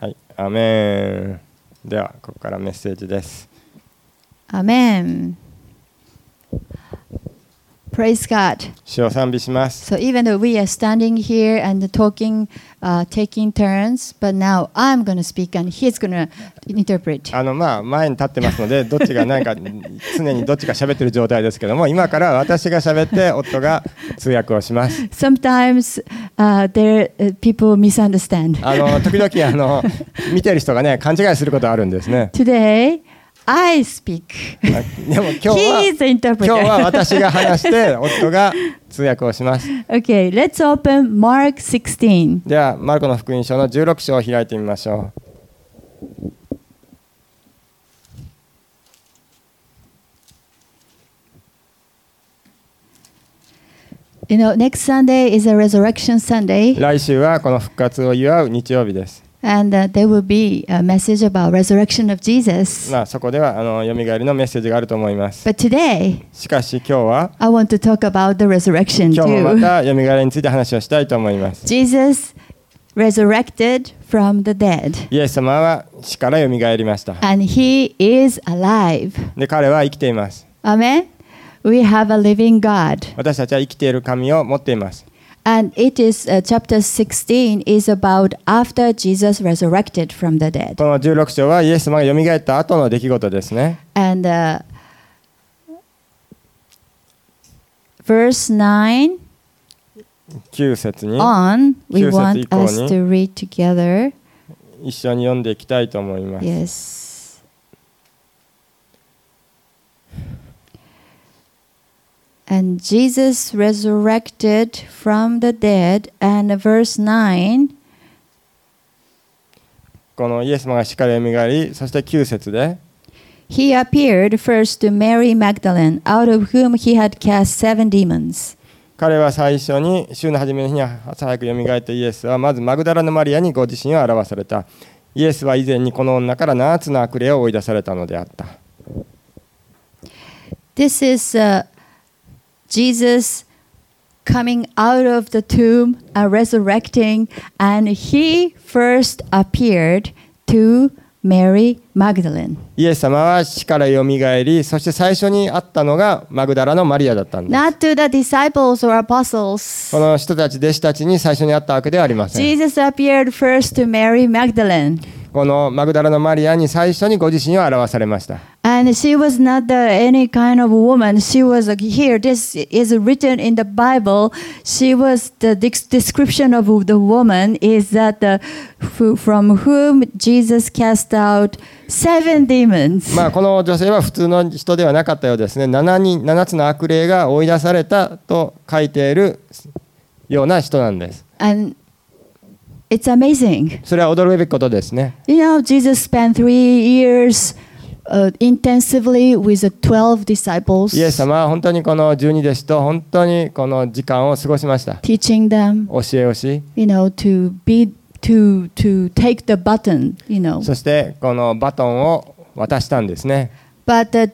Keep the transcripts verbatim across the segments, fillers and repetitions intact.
はい、アメン。ではここからメッセージです。 アメン。Praise God. 主を賛美します。 So even though we are standing here and talking, uh, taking turns, but now I'm going to speak and he's going to interpret. あのまあ前に立ってますので、どっちが何か常にどっちが喋ってる状態ですけども、今から私が喋って夫が通訳をします。 Sometimes uh, there uh, people misunderstand. あの時々あの見てる人がね勘違いすることあるんですね。 Today.I speak. でも今日は He is the interpreter. 今日は私が話して夫が通訳をします。 Okay, let's open Mark sixteen. ではマルコの福音書のじゅうろく章を開いてみましょう。 You know, next Sunday is a resurrection Sunday. 来週はこの復活を祝う日曜日です。 And uh, there will be a message about resurrection of Jesus. まあそこではあの蘇りのメッセージがあると思います。 But today, しかし今日は I want to talk about the resurrection 今日もま too. た蘇りについて話をしたいと思います。 Jesus resurrected from the dead. イエス様は死から蘇りました。 And he is alive. で彼は生きています。 Amen. We have a living God. 私たちは生きている神を持っています。 And it is uh, chapter sixteen is about after Jesus resurrected from the dead. このじゅうろく章はイエス様が蘇った後の出来事ですね。 And uh, verse nine きゅう節に on, we きゅう節 want 以降に us to read together. 一緒に読んでいきたいと思います。 Yes. And Jesus resurrected from the dead. And verse nine. このイエス様が死から蘇り、そしてきゅう節で He appeared first to Mary Magdalene, out of whom he had cast seven demons. 彼は最初に週の初めの日に朝早く蘇ったイエスはまずマグダラのマリアにご自身を表された。イエスは以前にこの女からななつの悪霊を追い出されたのであった。 This is、uh, Jesus coming out of the tomb and resurrecting, and he first appeared to Mary Magdalene. イエス様は死からよみがえり、そして最初に会ったのがマグダラのマリアだったんです。 Not to the disciples or apostles. この人たち、弟子たちに最初に会ったわけではありません。 Jesus appeared first to Mary Magdalene. このマグダラのマリアに最初にご自身を表されました。 And she was not the, any kind of woman. She was uh, here. This is written in the Bible. She was the description of the woman is that the, from whom Jesus cast out seven demons. まあこの女性は普通の人ではなかったようですね。7人、ななつの悪霊が追い出されたと書いているような人なんです。 And it's amazing. それは驚くべきことですね。 You know, Jesus spent three years uh, intensively with the twelve disciples, イエス様は本当にこのじゅうに弟子と本当にこの時間を過ごしました。 teaching them, 教えをし、 you know, to be, to, to take the baton, you know. そしてこのバトンを渡したんですね。 But the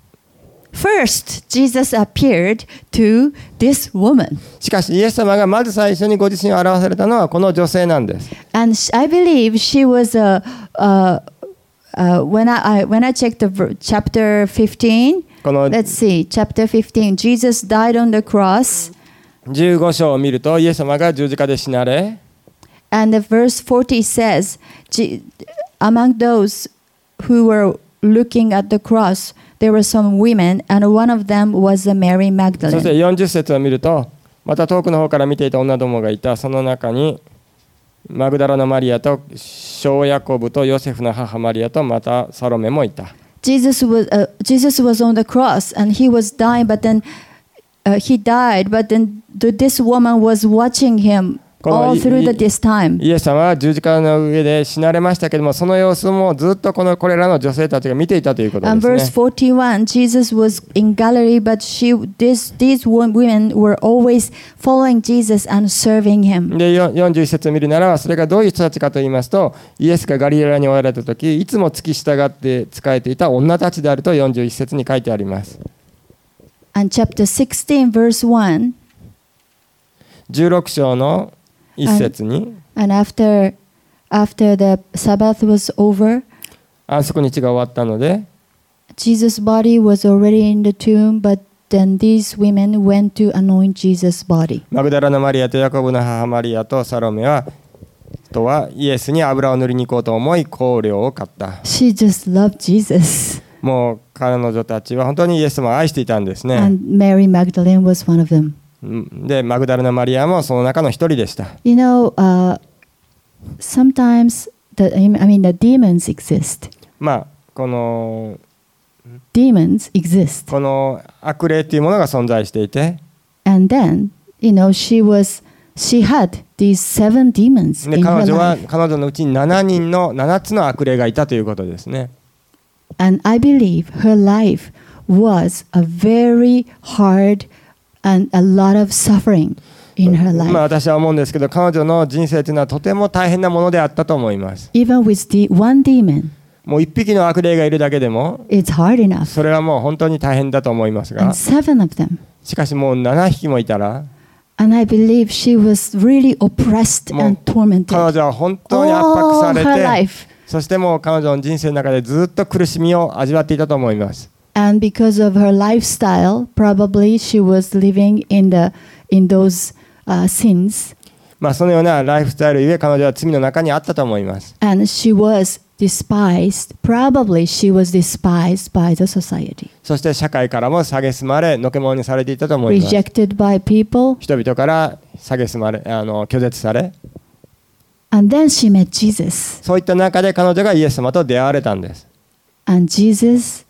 first, Jesus appeared to this woman. しかしイエス様がまず最初にご自身を表されたのはこの女性なんです。 And I believe she was a, uh, uh, when I, I when I checked the ver- chapter fifteen, この let's see, chapter fifteen, Jesus died on the cross, じゅうご章を見るとイエス様が十字架で死なれ、 and the verse forty says, G- among those who were looking at the cross, there were some women, and one of them was Mary そして Magdalene. よんじゅう節を見るとまた遠くの方から見ていた女どもがいた。その中にマグダラのマリアと小ヤコブとヨセフの母マリアとまたサロメもいた。 Jesus was uh, Jesus was on the cross, and he was dying, but then uh, he died, but then th- this woman was watching him all through the, this time. イエス様は十字架の上で死なれましたけれども、その様子もずっとこのこれらの女性たちが見ていたということ And で verse すね。 forty-one, Jesus was in Galilee, but she, this, these women were always following Jesus and serving him. でよんじゅういち節を見るならば、それがどういう人たちかと言いますと、イエスがガリラヤにおられた時、いつも付き従って仕えていた女たちであるとよんじゅういち節に書いてあります。 And chapter sixteen, verse one, じゅうろく章の一節に、 and after after the Sabbath was over, 安息日が終わったので、 Jesus' body was already in the tomb, but then these women went to anoint Jesus' body. マグダラのマリアとヤコブの母マリアとサロメはとはイエスに油を塗りに行こうと思い香料を買った。 She just loved Jesus. もう彼女たちは本当にイエス様を愛していたんですね。 And Mary Magdalene was one of them. でマグダラのマリアもその中の一人でした。 You know, uh, sometimes the, I mean the demons exist. まあこの Demons exist. この悪霊というものが存在していて、 And then, you know, she was, she had these seven demons で in her 彼女は life. 彼女のうちにななにんのななつの悪霊がいたということですね。 And I believe her life was a very hard and a lot of suffering in her まあ life. 私は思うんですけど、彼女の人生というのはとても大変なものであったと思います。 Even with the one demon, もう一匹の悪霊がいるだけでも it's hard enough. それはもう本当に大変だと思いますが、 And seven of them. しかしもうななひきもいたら、 And I believe she was really oppressed もう and tormented 彼女は本当に圧迫さ all れ her て、 life. そしてもう彼女の人生の中でずっと苦しみを味わっていたと思います。 And because of her lifestyle, probably she was living in the in those uh, sins, まあそのようなライフスタイルゆえ彼女は罪の中にあったと思います。 and she was despised. Probably she was despised by the society, そして社会からも蔑まれ、のけ者にされていたと思います。 rejected by people. 人々から蔑まれ、あの拒絶され、 And then she met Jesus, そういった中で彼女がイエス様と出会われたんです。 and Jesus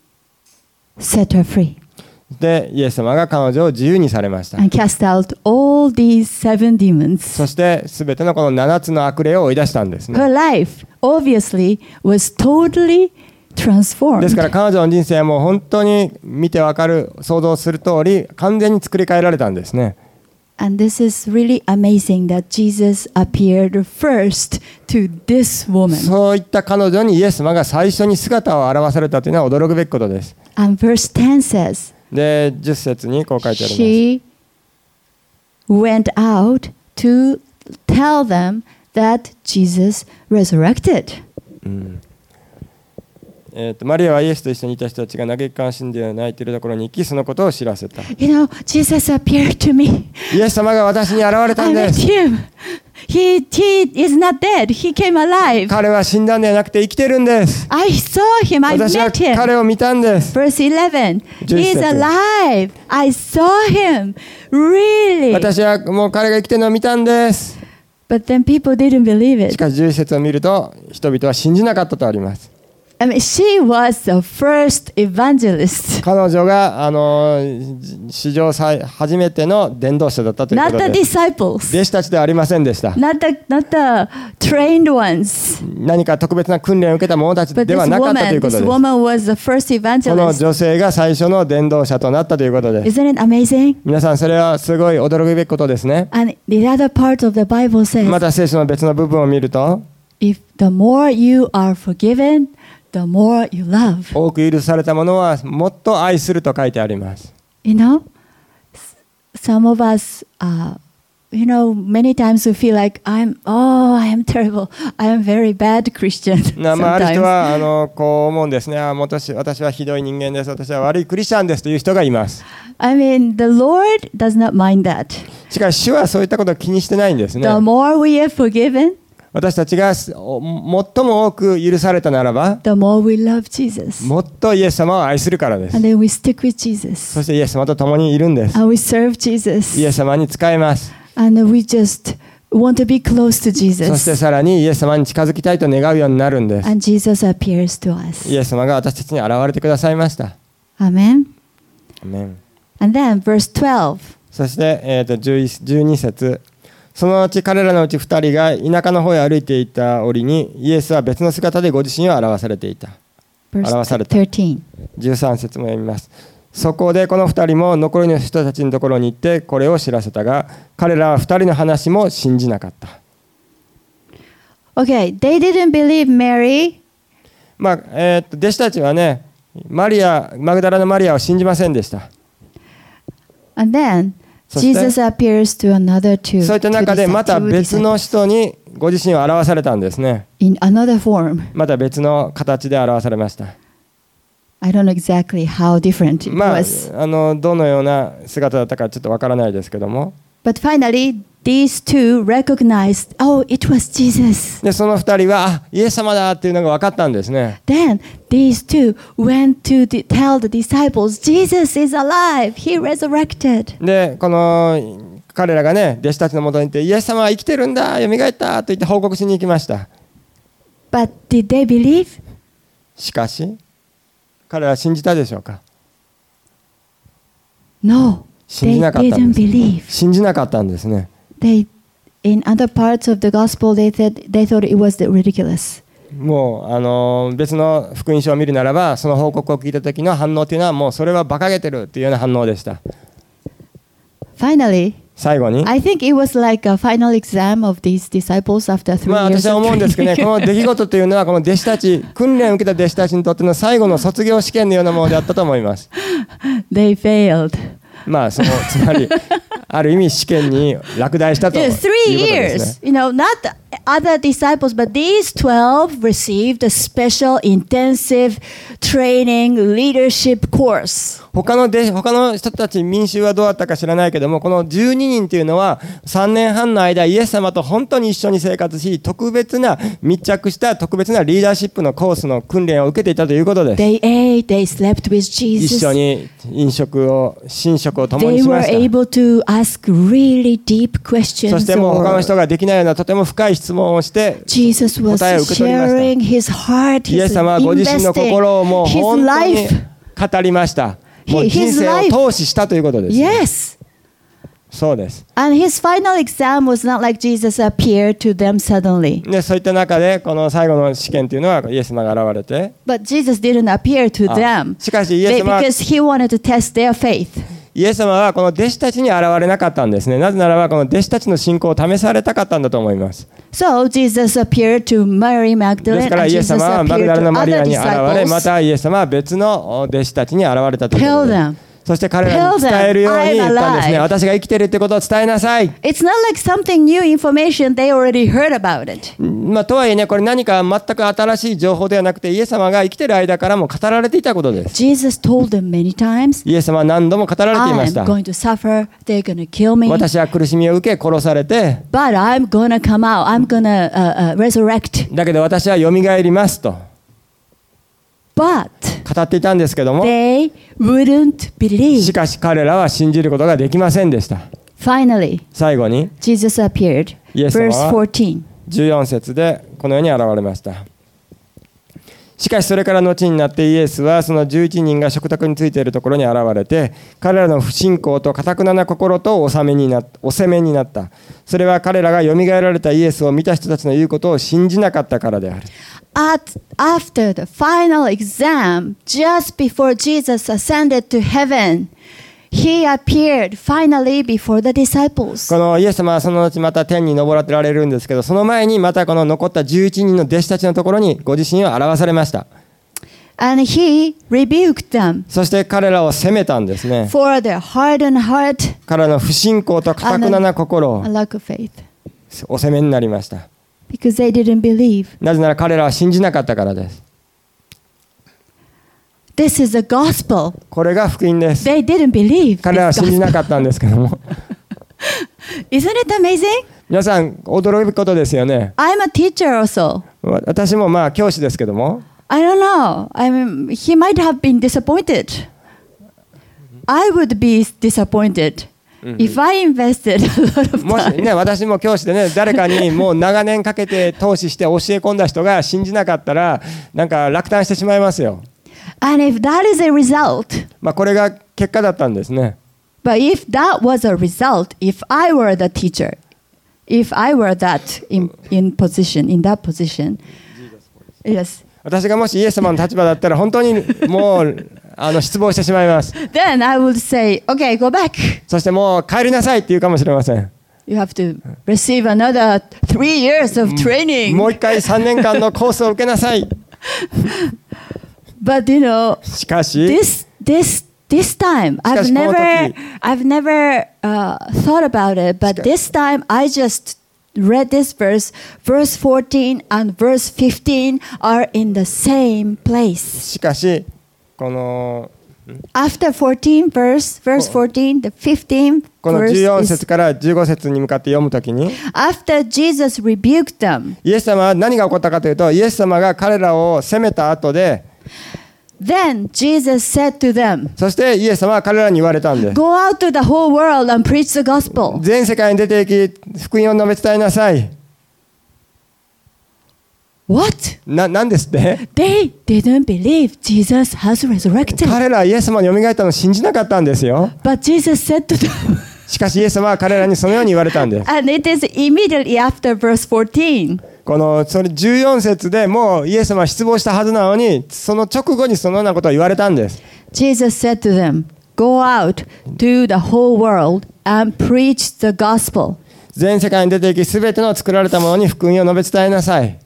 set her free で、イエス様が彼女を自由にされました。 and cast out all these seven demons. そして全てのこのななつの悪霊を追い出したんですね。 Her life obviously was totally で transformed. すから彼女の人生はもう本当に見てわかる、想像する通り完全に作り変えられたんですね。 And this is really amazing that Jesus appeared first to this woman. そういった彼女にイエス様が最初に姿を現されたというのは驚くべきことです。 And verse ten says, で、じゅっ節にこう書いてあります。 she went out to tell them that Jesus resurrected. うんえー、とマリアはイエスと一緒にいた人たちが嘆き悲しんで泣いているところに行き、そのことを知らせた。 You know, Jesus appeared to me. イエス様が私に現れた I んで met す。 him. He, he is not dead. He came alive. 彼は死んだんではなくて生きてるんです。 I saw him. I 私は met him. 彼を見たんです。 Verse eleven. じゅういち He is 節 alive. I saw him. Really? 私はもう彼が生きてるのを見たんです。 But then people didn't believe し it. かしじゅういち節を見ると人々は信じなかったとあります。 I mean, she was the first evangelist. 彼女があの史上最初めての伝道者だったというこ Not と the です。 disciples. 弟子たちではありませんでした。 Not the, not the trained ones. 何か特別な訓練を受けた者たち But で this はなかったという woman, こと this です。 woman was the first この evangelist. 女性が最初の伝道者となったということです。 Isn't it amazing? 皆さんそれはすごい驚くべきことですね。 And the other part of the Bible ま says, た聖書の別の部分を見ると、 if the more you are forgiven, the more you love. 多く許された者はもっと愛すると書いてあります。 You know, s- some of us, uh, you know, many times we feel like I'm, oh, I am terrible. I am very bad Christian. なまあ、ある人 sometimes. はあのこう思うんですね。あもう私、私はひどい人間です。私は悪いクリスチャンですという人がいます。 I mean, the Lord does not mind that. しかし主はそういったことを気にしてないんですね。 The more we are forgiven, 私たちがお最も多く許されたならば、 the more we love Jesus. もっとイエス様を愛するからです。 And then we stick with Jesus. そしてイエス様と共にいるんです。 And we serve Jesus. イエス様に仕えます。 And we just want to be close to そして Jesus. さらにイエス様に近づきたいと願うようになるんです。 And Jesus appears to us. イエス様が私たちに現れてくださいました。 Amen. アメン。 And then verse twelve. そして、えー、とじゅういち じゅうに節、そのうち彼らのうちふたりが田舎の方へ歩いていた折に、イエスは別の姿でご自身を表されていた。 Verse 表された。 thirteen. じゅうさん節も読みます。そこでこのふたりも残りの人たちのところに行ってこれを知らせたが、彼らはふたりの話も信じなかった。 Okay, they didn't believe Mary. まあえー、と弟子たちはね、マリア、マグダラのマリアを信じませんでした。 And then そして Jesus appears to another two. そういった中でまた別の人にご自身を表されたんですね。 in another form. また別の形で表されました。 I don't know exactly how different it まあ、 was. あのどのような姿だったかちょっとわからないですけども、 But finally, these two recognized, oh, it was Jesus. でそのふたりはあイエス様だっていうのが分かったんですね。 Then these two went to the, tell the disciples, Jesus is alive. He resurrected. でこの彼らがね弟子たちのもとに行ってイエス様は生きてるんだよみがえったと言って報告しに行きました。 But did they believe? しかし彼らは信じたでしょうか。 No, 信じ they なかったん didn't です。 believe. 信じなかったんですね。 They, in other parts of the gospel, they said they thought it was ridiculous. もうあの別の福音書を見るならばその報告を聞いた時の反応というのはもうそれは馬鹿げてるというような反応でした。 Finally, 最後に I think it was like a final exam of these disciples after three まあ years 私は of 思うんですけどね、こ training. の出来事というのはこの弟子たち訓練を受けた弟子たちにとっての最後の卒業試験のようなものであったと思います。 They failed. まあそのつまりある意味試験に落第したという Yeah, こと three ですね。 years. You know, not other disciples, but these twelve received a special intensive training leadership course. 他の弟子他の人たち民衆はどうだったか知らないけども、このじゅうににんというのはさんねんはんの間イエス様と本当に一緒に生活し、特別な密着した特別なリーダーシップのコースの訓練を受けていたということです。 They ate, they slept with 一 Jesus. 緒に飲食を寝食を共 They にし were ました。 able to ask really deep そ questions. してもう他の Or 人ができないようなとても深い質問をして Jesus was 答えを受け取りました。 sharing his heart, イエ his ス様はご自身の investing, 心をもう his 本当に life. 語りました。もう His 人生 life. を投資したということです。 Yes. そうです。 And his final exam was not like Jesus appeared to them suddenly. でそういった中でこの最後の試験というのはイエス様が現れて、 But Jesus didn't appear to あ them しかしイエ They- ス様は because he wanted to test their faith. イエス様はこの弟子たちに現れなかったんですね。なぜならばこの弟子たちの信仰を試されたかったんだと思います。 So Jesus appeared to Mary です Magdalene から and イエス Jesus 様はマグ appeared ダラ to のマリア other に現れ、ま disciples. たイエス様は別の弟子たちに現れたというこ Tell とで them. そして彼らに伝えるように言ったんですね。 I'm alive. 私が生きているということを伝えなさい。 It's not like something new information they already heard about it. まあ、とはいえね、これ何か全く新しい情報ではなくて、イエス様が生きている間からも語られていたことです。 Jesus told them many times, イエス様は何度も語られていまし I'm た。 going to suffer, they're going to kill me, 私は苦しみを受け殺されて、 but I'm going to come out, I'm going to uh, uh, resurrect. だけど私はよみがえりますと But 語っていたんですけども、 they wouldn't し believe. かし彼らは信じることができませんでした。 Finally, 最後に Jesus appeared. イエス様 Verse は fourteen. じゅうよん節でこのように現れました。しかしそれから後になってイエスはそのじゅういちにんが食卓についているところに現れて、彼らの不信仰と堅くなな心とお責めになったお責めになった。それは彼らがよみがえられたイエスを見た人たちの言うことを信じなかったからである。 At, after the final exam, just before Jesus ascended to heaven, he appeared finally before the disciples. このイエス様はその後また天に昇られるんですけど、その前にまたこの残ったじゅういちにんの弟子たちのところにご自身を表されました。 And he rebuked them そして彼らを責めたんですね。 for their hardened heart 彼らの不信仰と堅くなな心を and lack of faith, お責めになりました。 because they didn't believe. なぜなら彼らは信じなかったからです。 This is the gospel. これが福音です。 They didn't believe 彼らは this 信じ gospel. なかったんですけども Isn't it amazing? 皆さん驚くことですよね。 I'm a teacher also. 私もまあ教師ですけども、 I don't know. I mean, he might have been disappointed. I would be disappointed if I invested a lot of もし time. ね、私も教師でね、誰かにもう長年かけて投資して教え込んだ人が信じなかったらなんか落胆してしまいますよ。 And if that is a result, まあこれが結果だったんですね。 but if that was a result, if I were the teacher, if I were that in, in position, in that position, yes, 私がもしイエス様の立場だったら本当にもうあの失望してしまいます。 then I would say, okay, go back. そしてもう帰りなさいって言うかもしれません。 You have to receive another three years of training. もう一回さんねんかんのコースを受けなさい。 But you know, しかし this this this time しか I've しこの時 never I've never uh, thought about it, but しか this time I just read this verse, verse fourteen and verse fifteen are in the same place. しかしこの After fourteen verse, verse fourteen, the fifteenth この verse じゅうよん is 節からじゅうご節に向かって読むときに after Jesus rebuked them. イエス様は何が起こったかというと、イエス様が彼らを責めた後で、 Then Jesus said to them, そしてイエス様は彼らに言われたんです。 Go out to the whole world and preach the gospel. 全世界に出て行き福音を述べ伝えなさい。 What? な、なんですって？ They didn't believe Jesus has resurrected. 彼らはイエス様によみがえったのを信じなかったんですよ。 But Jesus said to them, しかしイエス様は彼らにそのように言われたんです。 and it is immediately after verse fourteen. このそれじゅうよん節でもうイエス様は失望したはずなのに、その直後にそのようなことを言われたんです。 Jesus said to them, Go out to the whole world and preach the gospel. 全世界に出て行き、すべての作られたものに福音を述べ伝えなさい。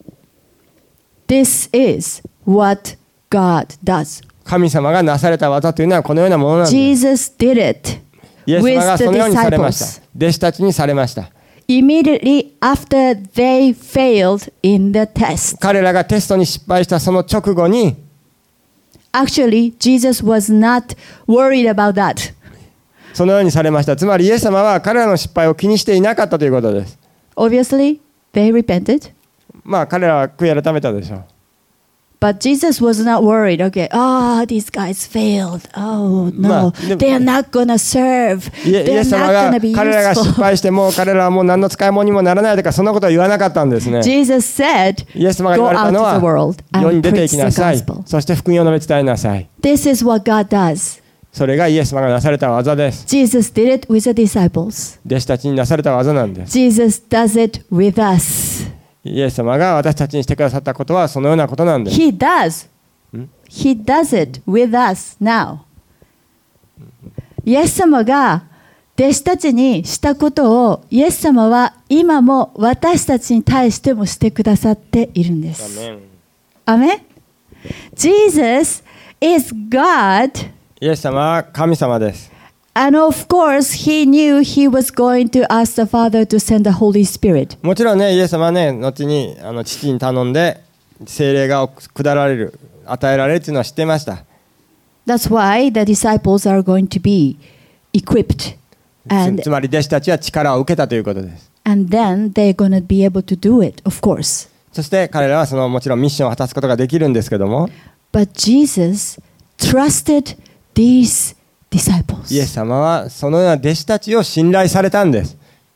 This is what God does. 神様がなされた技というのはこのようなものなんです。 Jesus did it イエス様 with が the そのようにされまし disciples. た。弟子たちにされました。 Immediately after they failed in the test. 彼らがテストに失敗したその直後に、 Actually, Jesus was not worried about that. そのようにされました。つまりイエス様は彼らの失敗を気にしていなかったということです。 Obviously, they repented. まあ彼らは悔い改めたでしょう。 But Jesus was not worried. Okay, oh, these guys failed. Oh, no, まあ、でも、 they're not gonna serve. イエイエ They're ス様 not が gonna be 彼らが失 useful. 敗しても彼らはもう何の使い物にもならないとかそんなことは言わなかったんですね。 Jesus said, イエス様が言 Go われた out の to は the world 世 and に出て preach 行きな the さい。 gospel. そして福音を述べ伝えなさい。 This is what God does. それがイエス様がなされた技です。 Jesus did it with the disciples. 弟子たちになされた技なんです。 Jesus does it with us. イエス様が私たちにしてくださったことはそのようなことなんです。 He does. ん He does it with us now. イエス様が弟子たちにしたことをイエス様は今も私たちに対してもしてくださっているんです。アメン。Jesus is God. イエス様は神様です。 And of course, he knew he was going to ask the Father to send the Holy Spirit. もちろんね、イエス様はね、後にあの父に頼んで聖霊が下られる、与えられるというのは知っていました。 That's why the disciples are going to be equipped. つ And, つまり弟子たちは力を受けたということです。 and then they're going to be able to do it, of course. そして彼らはそのもちろんミッションを果たすことができるんですけども、 But Jesus trusted these disciples. イエス様はそのような弟子たちを信頼されたんです。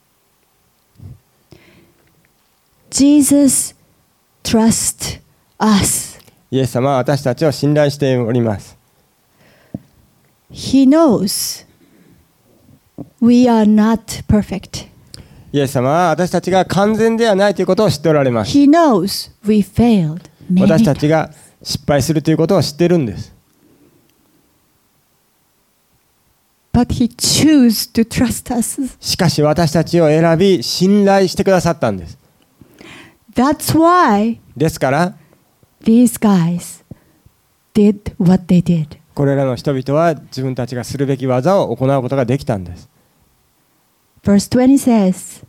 Jesus trusts us. イエス様は私たちを信頼しております。 He knows we are not perfect. イエス様は私たちが完全ではないということを知っておられます。 He knows we failed 私 many たち times. が失敗するということを知っているんです。 But he chooses to trust us. しかし私たちを選び信頼してくださったんです。 That's why ですから these guys did what they did. これらの人々は自分たちがするべき技を行うことができたんです。 Verse twenty says,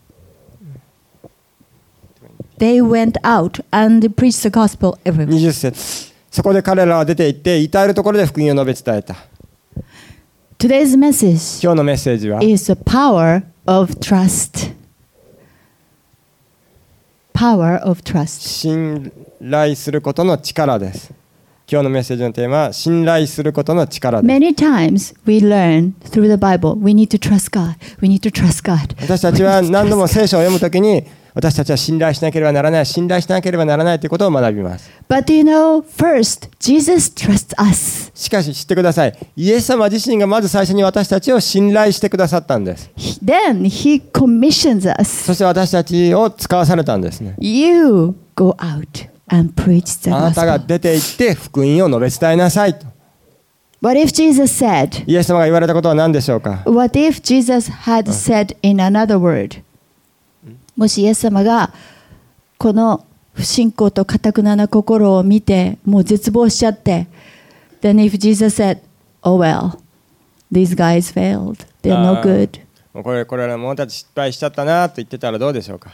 They went out and preached the gospel everywhere. にじゅっ節、そこで彼らは出て行って至るところで福音を述べ伝えた。 Today's message 今日のメッセージは is the power of trust. Power of trust. 信頼することの力です。今日のメッセージのテーマは信頼することの力です。 Many times we learn through the Bible, we need to trust God. We need to trust God. 私たちは何度も聖書を読むときに私たちは信頼しなければならない、信頼しなければならないということを学びます。 But you know, first, Jesus trusts us. しかし知ってください。イエス様自身がまず最初に私たちを信頼してくださったんです。 He- Then He commissions us. そして私たちを使わされたんですね。 You go out and preach the あなたが gospel. 出て行って福音を述べ伝えなさいと。 What if Jesus said, イエス様が言われたことは何でしょうか。 What if Jesus had said in another word? もしイエス様がこの不信仰と堅なな心を見てもう絶望しちゃって Then if Jesus said, Oh well, these guys failed. They're no good. もうこれこれらもたち失敗しちゃったなと言ってたらどうでしょうか。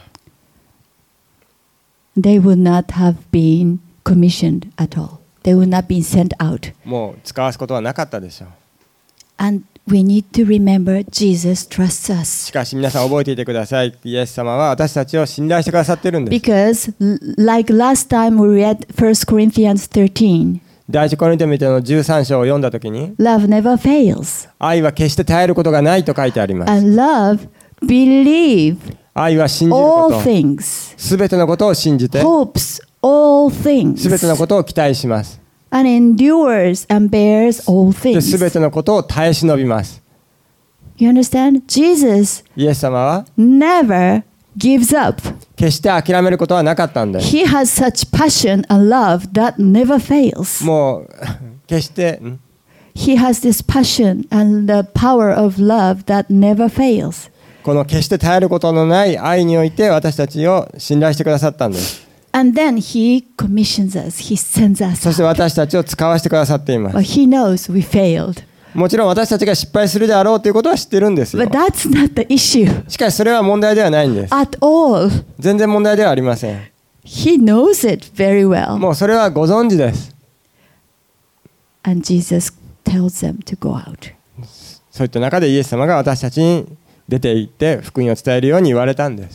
They would not have been commissioned at all. They would not been sent out. もう使わすことはなかったでしょう。 And we need to remember Jesus trusts us. しかし皆さん覚えていてください。イエス様は私たちを信頼してくださっているんです。 Because like last time we read First Corinthians thirteen, 第一コリント人のじゅうさん章を読んだときに、 love never fails. 愛は決して絶えることがないと書いてあります。 And love believe 愛は信じるこ all と、 things, すべてのことを信じて、 hopes all すべ things, てのことを期待します。 and endures and bears all で、すべ things. てのことを耐え忍びます。 You understand? Jesus イエス様は never gives up. 決して諦めることはなかったんです。 He has such passion and love that never fails. もう決してん He has this passion and the power of love that never fails. この決して絶えることのない愛において私たちを信頼してくださったんです。 And then he commissions us. He sends us そして out. 私たちを使わせてくださっていま But す。 he knows we failed. もちろん私たちが失敗するであろうということは知ってるんですよ。 But that's not the issue しかしそれは問題ではないんです。 at all. 全然問題ではありません。 He knows it very well. もうそれはご存知です。 And Jesus tells them to go out. そういった中でイエス様が私たちに出て行って福音を伝えるように言われたんです。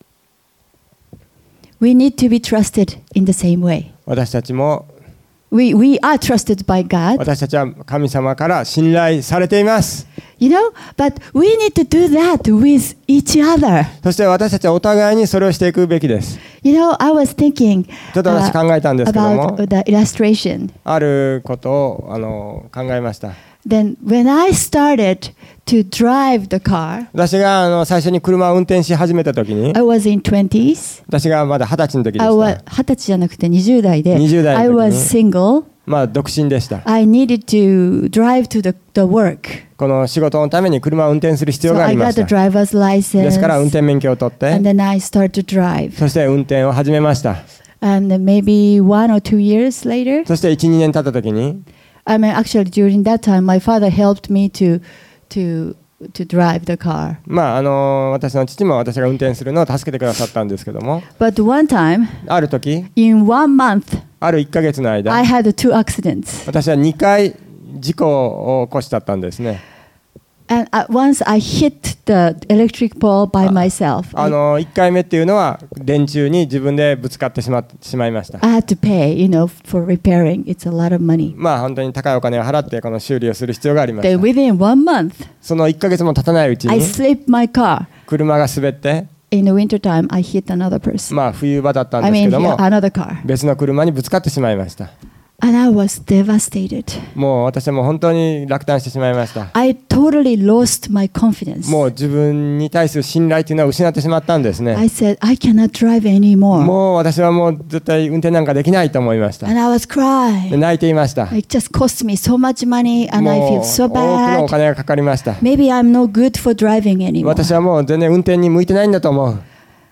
We need to be trusted in the same way. 私たちも We, we are trusted by God, 私たちは神様から信頼されています。 you know, but we need to do that with each other. そして私たちはお互いにそれをしていくべきです。 You know, I was thinking ちょっと私 uh, 考えたんですけども、 about the illustration. あることをあの考えました。 Then when I started to drive the car, 私があの最初に車を運転し始めた時に、 I was in twenties. 私がまだ二十歳の時で I し was た。 二十歳じゃなくてにじゅう代で、 にじゅう代 I の時に was single. まあ独身でした。 I needed to drive to the, the work. この仕事のために車を運転する必要 So があ I りま got し the た。 driver's ですから運 license. 転免許を取って、 And then I started to drive. そして運転を始めました。 And then maybe one or two years later, そしていち、にねん経った時に、 I mean, actually during that time, my father helped me to to to drive the car. まああの私の父も私が運転するのを助けてくださったんですけども、 But one time, ある時、 in one month, あるいっかげつの間、 I had two accidents. 私はにかい事故を起こしちゃったんですね。 And at once I hit the electric pole by myself. あ I, のいっかいめっていうのは電柱に自分でぶつかってしまってしまいました。 I had to pay, you know, for repairing. It's a lot of money. まあ本当に高いお金を払ってこの修理をする必要がありまし Then た。 within one month, そのいっかげつも経たないうち I に slipped my car. 車が滑って、 In the winter time, I hit another person. まあ冬場だったん I ですけ mean, ども、 another car. 別の車にぶつかってしまいました。 And I was devastated. もう私はもう本当に落胆してしまいました。 I totally lost my confidence. もう自分に対する信頼というのは失ってしまったんですね。 I said, I cannot drive anymore. もう私はもう絶対運転なんかできないと思いました。 And I was で crying. 泣いていました。 It just cost me so much money and I もう feel 多 so くのお bad. 金がかかりました。 Maybe I'm no good for driving anymore. 私はもう全然運転に向いてないんだと思う。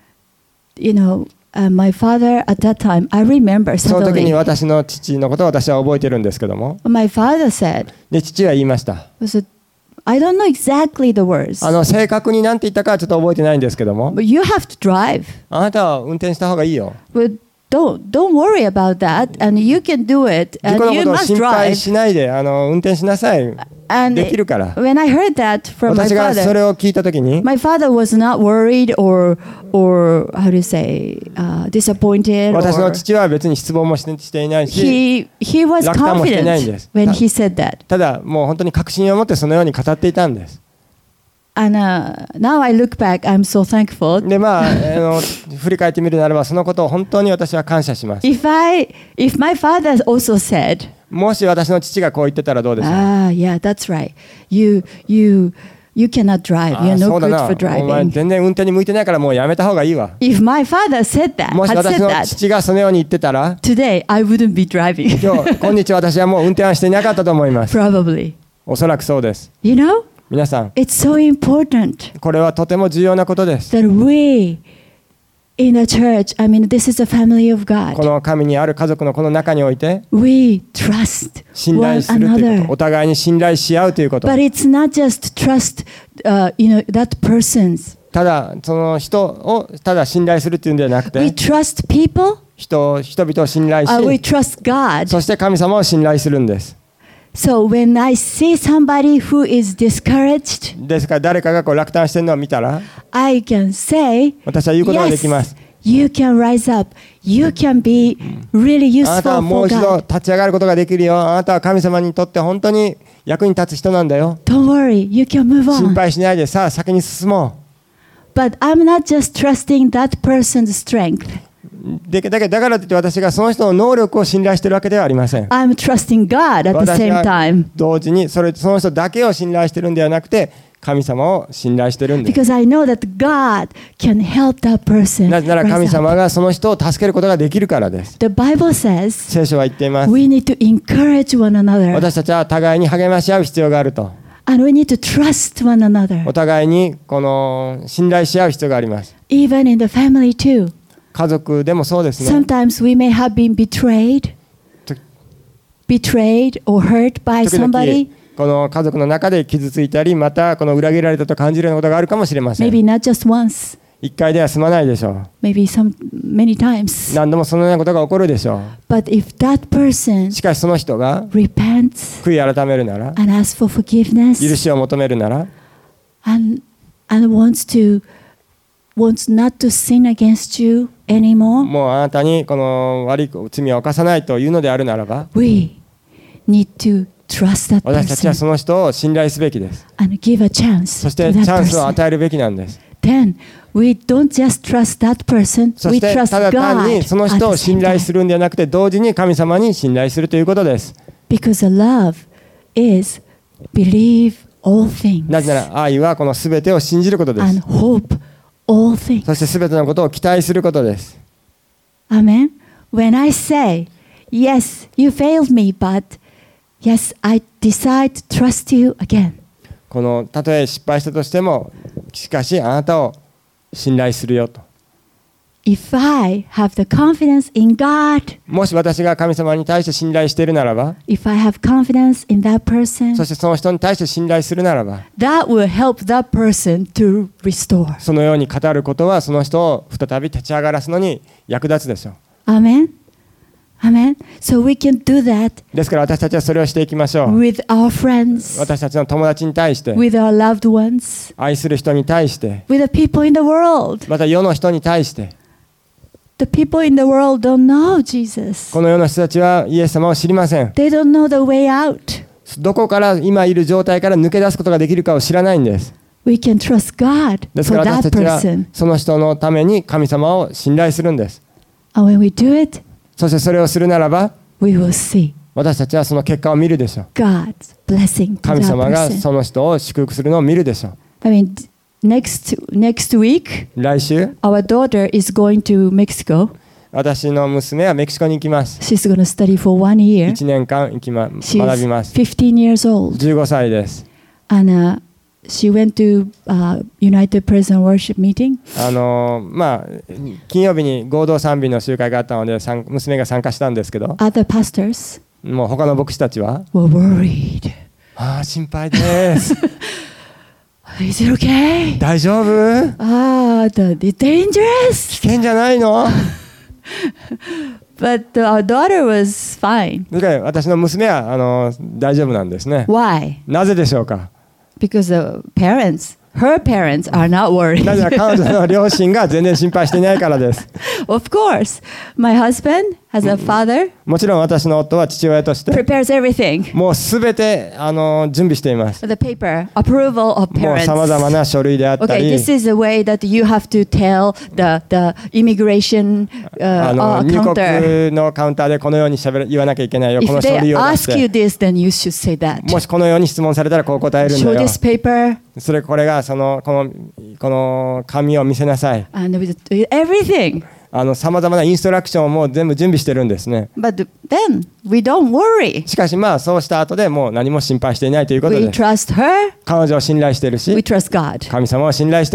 You know, uh, my father at that time, I remember その時に suddenly, 私の父のことを私は覚えてるんですけども、 my father said, で父は言いました。 was it, I don't know exactly the words, あの正確に何て言ったかはちょっと覚えてないんですけども、 but you have to drive. あなたは運転した方がいいよ。 But don't, don't worry about that, and you can do it, 事 and 故のこ you とを must 心配 drive. しないであの運転しなさい。 And できるから。 when I heard that from my 私がそ father, れを聞いた時に、 my father was not worried or, or how to say, uh, disappointed. 私の Or 父は別に失望もししていないし、 he, he was 落胆もしてないん confident です。 when he said that. ただもう本当に確信を持ってそのように語っていたんです。 And uh, now I look back, I'm so thankful. でまあ、あの振り返ってみるならばそのことを本当に私は感謝します。 If I, if my father also said, もし私の父がこう言ってたらどうでしょう。 ah, yeah, that's right. You, you, you cannot drive. あ You're ー no そうだ good な for お前 driving. 全然運転に向いてないからもうやめた方がいいわ。 If my father said that, もし had 私 said の that, 父がそのように言ってたら today I wouldn't be driving. 今日今日私はもう運転はしていなかったと思います。 Probably. おそらくそうです。 You know, 皆さん it's so important これはとても重要なことです。 that we in the church, I mean, this is the family of こ God. の神にある家族のこの中において We trust 信 one 頼するということ、 another. お互いに信頼し合うということ。 But it's not just trust, uh, you know, that person's. ただその人をただ信頼するっていうんではなく We て、 trust people, 人人々を信頼 uh, we し、 trust God. そして神様を信頼するんです。 So when I see somebody who is discouraged, ですから誰かがこう落胆してるのを見たら、 I can say, 私は言うことができま yes, す。 you can rise up. You can be really あなたは useful もう for 一度 God. 立ち上がることができるよ。あなたは神様にとって本当に役に立つ人なんだよ。 Don't worry, you can move 心 on. 配しないで、さあ先に進も But I'm not just trusting that person's strength. う。でだけどだからといって私がその人の能力を信頼しているわけではありません。 I'm trusting God at the 私 same は time. 同時にそれその人だけを信頼しているんではなくて、神様を信頼しているんです。 Because I know that God can help that person. なぜなら rise 神 up. 様がその人を助けることができるからです。 The Bible says 聖書は言っています。 we need to encourage one another. 私たちは互いに励まし合う必要があると。 And we need to trust one another. お互いにこの信頼し合う必要があります。 Even in the family too. 家族でもそうですね。 Sometimes we may have been betrayed, と betrayed or hurt by 時々 somebody. この家族の中で傷ついたり、またこの裏切られたと感じるようなことがあるかもしれません。 Maybe not just once, 一回では済まないでしょう。 maybe some many times. 何度もそのようなことが起こるでしょ But if that う。 person しかしその人が repents 悔い改めるなら、 and asks for 許 forgiveness しを求めるなら、 and and wants to wants not to sin against you anymore, もうあなたにこの悪い罪を犯さないというのであるならば、 we need to trust that 私たちは person その人を信頼すべきです。 and give a chance そし to てチ that ャンスを person. 与えるべきなんです。 Then we don't just trust that person, そ we して trust ただ単 God にその at 人を the 信 same 頼 time. するんではなくて、同時に神様に信頼するということです。 Because the love is believe all things なぜなら愛はこの全てを信じることです。 and hope all things. そして全てのことを期待することです。 Amen. When I say, yes, you failed me, but yes, I decide to trust you again. このたとえ失敗したとしても、しかしあなたを信頼するよと。 If I have the confidence in God, もし私が神様に対して信頼しているならば、 if I have confidence in that person, そしてその人に対して信頼するならば、 that will help that person to restore. そのように語ることはその人を再び立ち上がらすのに役立つでしょう。 Amen. Amen. So we can do that ですから私たちはそれをしていきましょう。 with our friends, 私たちの友達に対して、 with our loved ones, 愛する人に対して、 with the people in the world. また世の人に対して、 The people in the world don't know Jesus. この世の人たちはイエス様を知りません。 They don't know the way out. どこから今いる状態から抜け出すことができるかを知らないんです。 We can trust God ですか for ら私 that たちは person. その人のために神様を信頼するんです。 And when we do it, そしてそれをするならば、 we will see 私たちはその結果を見るでしょう。 God's blessing to 神 that 様が person. その人を祝福するのを見るでしょう。 I mean, d- next next week, 来週、 our daughter is going to Mexico. 私の娘はメキシコに行きます。 She's going to study for one year. いちねんかん行きま、 She's 学びます。 fifteen years old. じゅうごさいです。 And uh, she went to uh, United Praise and Worship meeting. あのまあ金曜日に合同賛美の集会があったので参娘が参加したんですけど、 Other pastors もう他の牧師たちは were worried. ああ心配です。 Is it okay? 大丈夫？ Ah, the, the dangerous. 危険じゃないの？ But our daughter was fine. だから私の娘はあの大丈夫なんですね。 Why? なぜでしょうか？ Because the parents, her parents, are not worried. なぜなら彼女の両親が全然心配していないからです。 Of course, my husband has a father, もちろん私の夫は父親として prepares everything. もうすべてあの準備しています。 The paper, approval of もう parents. さまざまな書類であった Okay, り、 this is the way that you have to tell the the immigration あ uh, の uh, 入 counter. 国のカウンターでこのようにしゃべる言わなきゃいけないよ。こ If の書 they 類を出 ask you して、 this, then you should say that. もしこのように質問されたらこう答えるんだ Show よ。 this paper それこれがそのこのこの紙を見せなさい。 and with with everything. あのさまざまなインストラクションをもう全部準備してるんですね。 But then we don't worry. しかしまあそうした後でもう何も心配していないということ We で、 trust her. 彼女を信頼している We し、 trust God. 神様を信頼してます。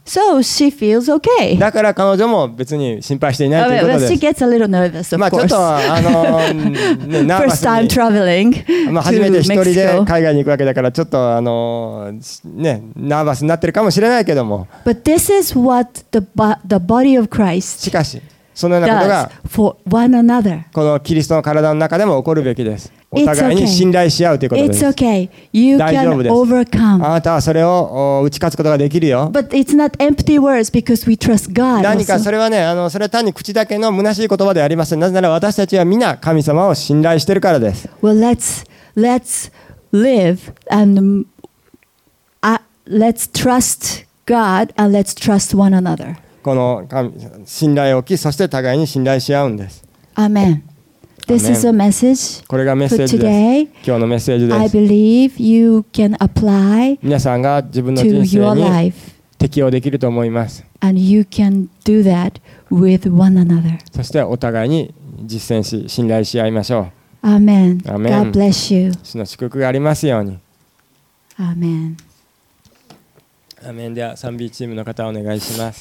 So she feels okay. だから彼女も別に心配していないという Uh, こと but で she す。 gets a little nervous, of まあちょっ course. とあの、ね、ナーバ First ス time に、 traveling まあ、初め to て一人で Mexico. 海外に行くわけだからちょっとあの、ね、ナーバスになってるかもしれないけども、 But this is what the, bo- the body of Christ しかしそのようなこと does が for one another. このキリストの体の中でも起こるべきです。お It's 互いに okay. 信頼し合うということで It's す。 okay. You 大丈夫 can です。 overcome. あなたはそれをお打ち勝つことができるよ。 But it's not empty words because we trust God. 何か also. それはね、あのそれは単に口だけの虚しい言葉ではありません。なぜなら私たちは皆神様を信頼しているからです。 Well, let's let's live and um, uh, let's trust God and let's trust one another. この神信頼を置き、そして互いに信頼し合うんです。 Amen. This is a message これがメッ for セージです。 today. 今日のメッセージ I です。 believe you can apply 皆さんが自分の to 人 your 生に life 適用できると思います。 and you can do that with one another. そしてお互いに実践し、信頼し合いましょう。 Amen. Amen. God bless you. 主の祝福がありますように。 Amen. アメン。では賛美チームの方お願いします。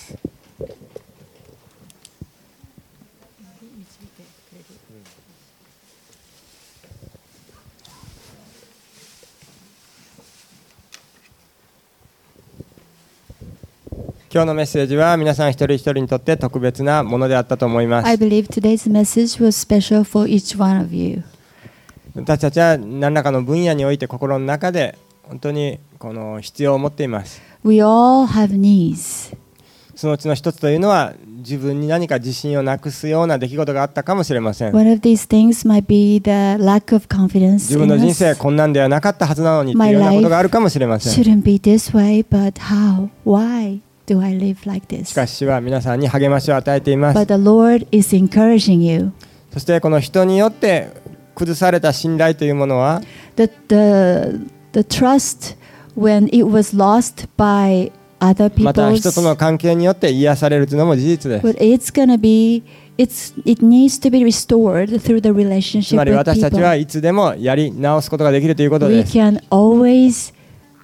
今日のメッセージは皆さん一人一人にとって特別なものであったと思いま I す。 believe today's message was special for each one of you. 私たちは何らかの分野において心の中で本当にこの必要を持っています。 We all have needs. そのうちの一つというのは自分に何か自信をなくすような出来事があったかもしれません。 One of these things might be the lack of confidence 自分 in の人 us. 生こんなんではなかったはずなのにっていうようなことがあるかもしれません。 Shouldn't be this way, but how? Why do I live like し this? かし主は皆さんに励ましを与えています。 But the Lord is encouraging you. そしてこの人によって崩された信頼というものは The, the, the trust when it was lost by other また people's, 人との関係によって癒されるというのも事実です。 but it's gonna be, it's, it needs to be restored through the つ relationship まり with 私たち people. はいつでもやり直すことができるということ We です。 can always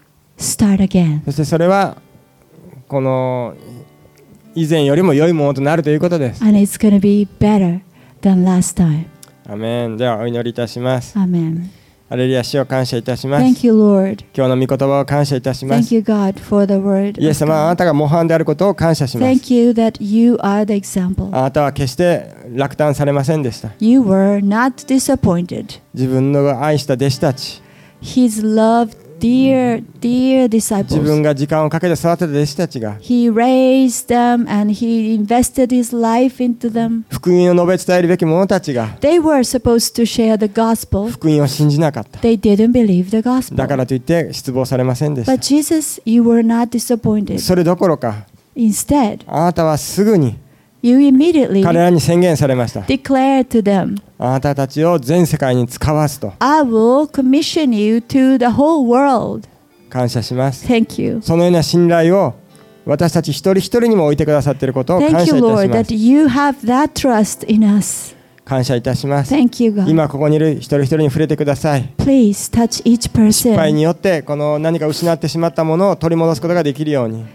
start again. そしてそれはこの以前よりも良いものとなるということです。 And it's gonna be better than last time. アメン。ではお祈りいたします。 Amen. ハレルヤ、主を感謝いたします。 Thank you, Lord. 今日の御言葉を感謝いたしま Thank す。 you, God, for the word. イエ of ス様、あ God. なたが模範であることを感謝します。 Thank you that you are the example. あなたは決して落胆されませんでした。 You were not disappointed. 自分の愛した弟子たち、 His loved, dear, dear 自分 disciples. がが時間をかけて育てた弟子たちが He raised them and he invested his life into them. 福音を述べ伝えるべき者たちが They were supposed to share the gospel. 福音を信じなかった。 They didn't believe the だ gospel. からといって失望されませんでし But Jesus, you were not disappointed. た。それどころか Instead, あなたはすぐに you immediately 彼らに宣言されました。 declared to them, あなたたちを全世界に使わすと I will commission you to the whole world. 感謝します。 Thank you. そのような信頼を私たち一人一人にも置いてくださっていることを感 Thank 謝 you, いたし Lord, ま that す。 you have that trust in us. 感謝いたします。 Thank you, God. 今ここにいる一人一人に触れてください。 Please touch each 失敗 person. によってこの何か失ってしまったものを取り戻すことができるように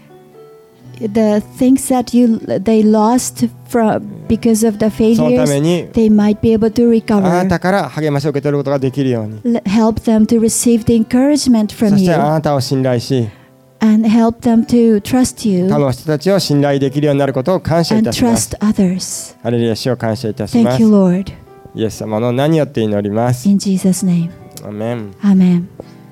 The things that you they lost from because of the そのため failures, に they might be able to あな recover. たから励ましを受け取ることができるように L- Help them to receive the encouragement そ from してあ you なたを信頼し and help them to trust 他 you の人たちを信頼できるようになることを感謝い and たします trust others. ハレルヤ、主を感謝いたしま Thank す you, Lord. イエス様の名によって祈ります In Jesus' name. アメン Amen.